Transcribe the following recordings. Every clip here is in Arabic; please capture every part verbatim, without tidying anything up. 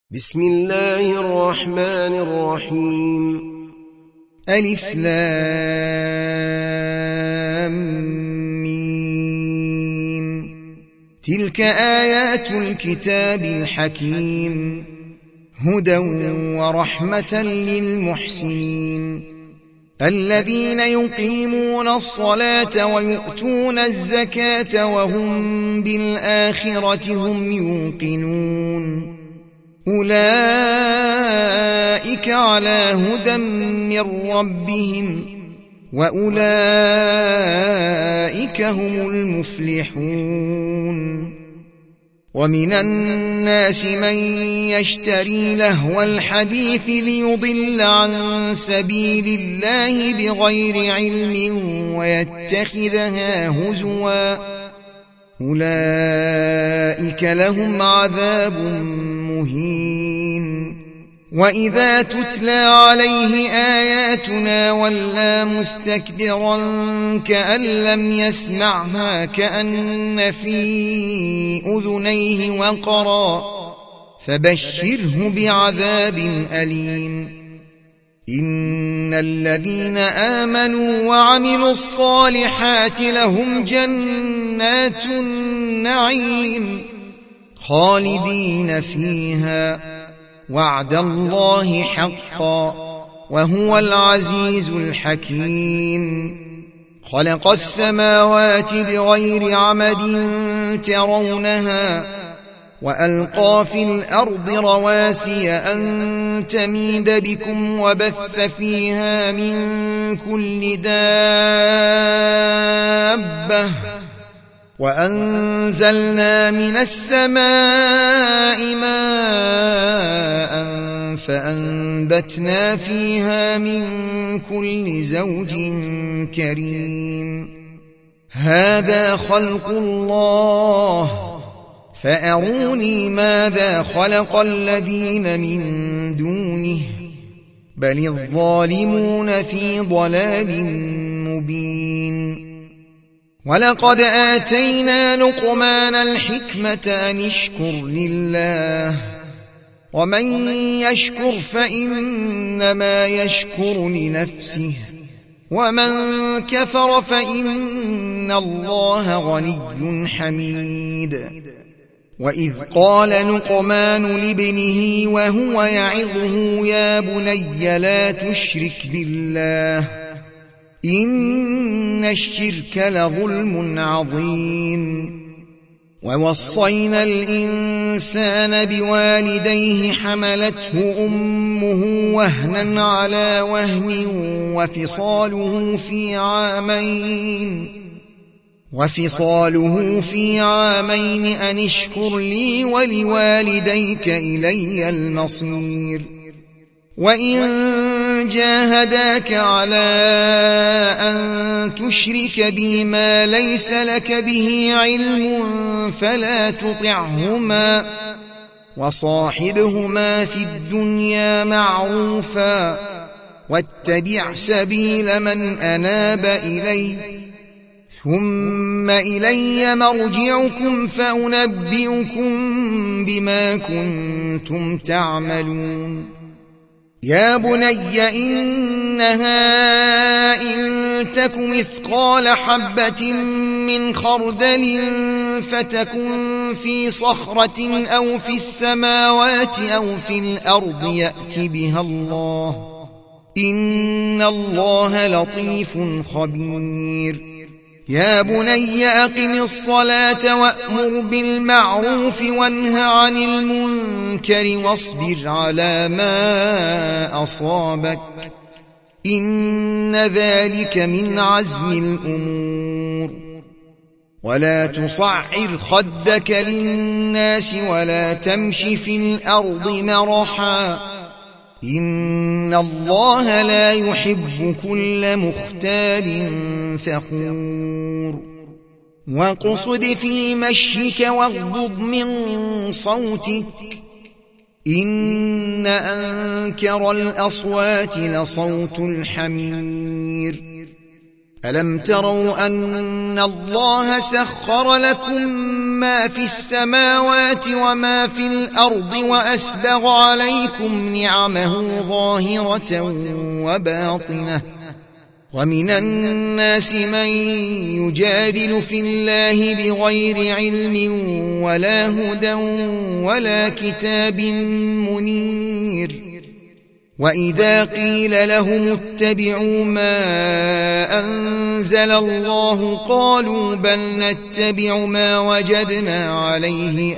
بسم الله الرحمن الرحيم. ألف لام ميم. تلك آيات الكتاب الحكيم، هدى ورحمة للمحسنين الذين يقيمون الصلاة ويؤتون الزكاة وهم بالآخرة هم يوقنون. أولئك على هدى من ربهم وأولئك هم المفلحون. ومن الناس من يشتري لهو الحديث ليضل عن سبيل الله بغير علم ويتخذها هزوا، أولئك لهم عذاب مهين. وإذا تتلى عليه آياتنا ولى مستكبرا كأن لم يسمعها كأن في أذنيه وقرا، فبشره بعذاب أليم. إن الذين آمنوا وعملوا الصالحات لهم جنات النعيم خالدين فيها، وعد الله حقا وهو العزيز الحكيم. خلق السماوات بغير عمد ترونها وألقى في الأرض رواسي أن تميد بكم وبث فيها من كل دابة، وأنزلنا من السماء ماء فأنبتنا فيها من كل زوج كريم. هذا خلق الله فأروني ماذا خلق الذين من دونه، بل الظالمون في ضلال مبين. ولقد آتينا لقمان الحكمة أن اشكر لله، ومن يشكر فإنما يشكر لنفسه، ومن كفر فإن الله غني حميد. وإذ قال لقمان لابنه وهو يعظه يا بني لا تشرك بالله إن الشرك لظلم عظيم. ووصينا الإنسان بوالديه حملته أمه وهنا على وهن وفصاله في عامين وفصاله في عامين أن اشكر لي ولوالديك إلي المصير. وإن جاهداك على أن تشرك بي ما ليس لك به علم فلا تطعهما، وصاحبهما في الدنيا معروفا، واتبع سبيل من أناب إلي، ثم إلي مرجعكم فأنبئكم بما كنتم تعملون. يا بني إنها إن تك مثقال حبة من خردل فتكن في صخرة أو في السماوات أو في الأرض يأت بها الله، إن الله لطيف خبير. يا بني أقم الصلاة وأمر بالمعروف وانه عن المنكر واصبر على ما أصابك، إن ذلك من عزم الأمور. ولا تصعر خدك للناس ولا تمش في الأرض مرحا، إن الله لا يحب كل مختال فخور. وقصد في مشيك واغضض من صوتك، إن أنكر الأصوات لصوت الحمير. ألم تروا أن الله سخر لكم ما في السماوات وما في الأرض وأسبغ عليكم نعمه ظاهرة وباطنة ومن الناس من يجادل في الله بغير علم ولا هدى ولا كتاب منير وإذا قيل لهم اتبعوا ما أنزل الله قالوا بل نتبع ما وجدنا عليه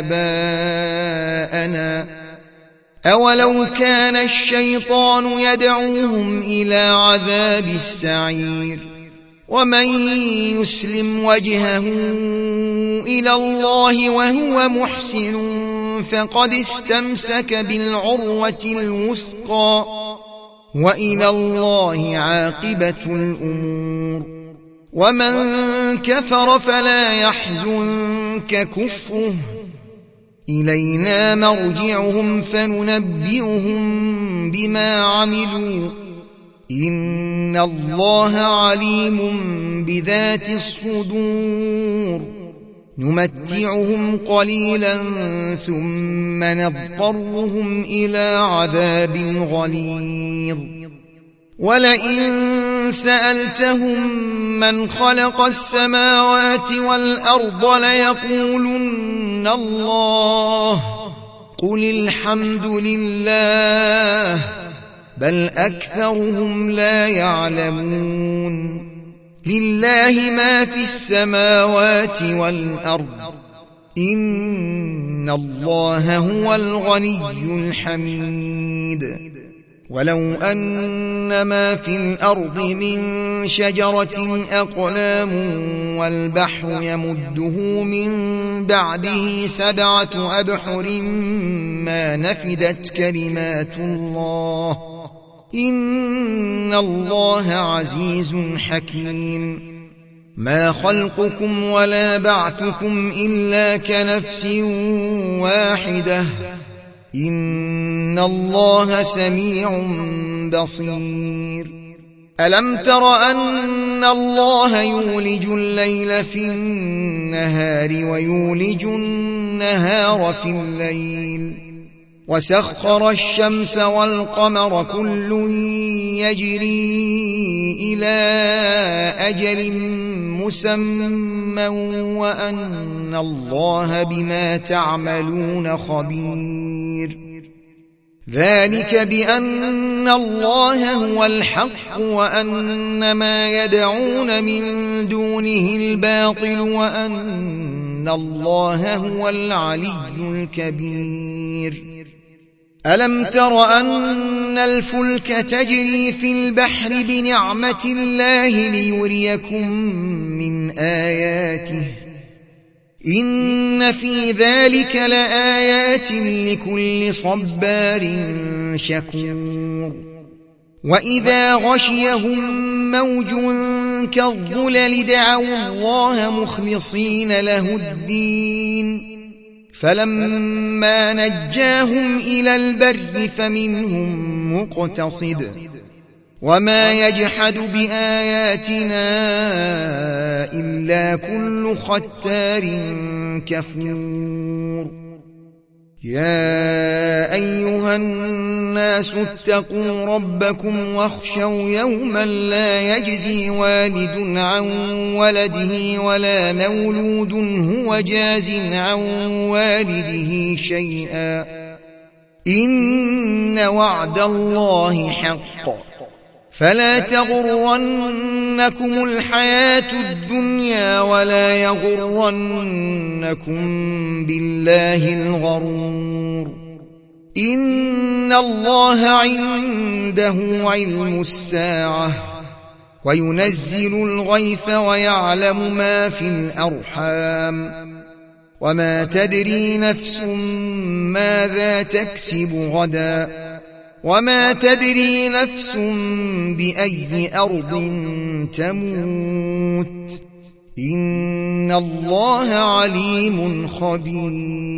آباءنا أولو كان الشيطان يدعوهم إلى عذاب السعير ومن يسلم وجهه إلى الله وهو محسن فقد استمسك بالعروة الوثقى وإلى الله عاقبة الأمور ومن كفر فلا يحزنك كفره إلينا مرجعهم فننبئهم بما عملوا إن الله عليم بذات الصدور نمتعهم قليلا ثم نضطرهم إلى عذاب غليظ ولئن سألتهم من خلق السماوات والأرض ليقولن الله قل الحمد لله بل أكثرهم لا يعلمون لله ما في السماوات والأرض إن الله هو الغني الحميد ولو أن ما في الأرض من شجرة أقلام والبحر يمده من بعده سبعة أبحر ما نفدت كلمات الله إن الله عزيز حكيم ما خلقكم ولا بعثكم إلا كنفس واحدة إن الله سميع بصير ألم تر أن الله يولج الليل في النهار ويولج النهار في الليل وسخر الشمس والقمر كل يجري إلى أجل مسمى وأن الله بما تعملون خبير ذلك بأن الله هو الحق وأن ما يدعون من دونه الباطل وأن الله هو العلي الكبير ألم تر أن الفلك تجري في البحر بنعمة الله ليريكم من آياته إن في ذلك لآيات لكل صبار شكور وإذا غشيهم موج كالظلل دعوا الله مخلصين له الدين فلما نجاهم إلى البر فمنهم مقتصد وما يجحد بآياتنا إلا كل ختار كفور يا أيها الناس اتقوا ربكم واخشوا يوما لا يجزي والد عن ولده ولا مولود هو جاز عن والده شيئا إن وعد الله حق فلا تغرنكم الحياة الدنيا ولا يغرنكم بالله الغرور إن الله عنده علم الساعة وينزل الغيث ويعلم ما في الأرحام وما تدري نفس ماذا تكسب غدا وما تدري نفس بأي أرض تموت إن الله عليم خبير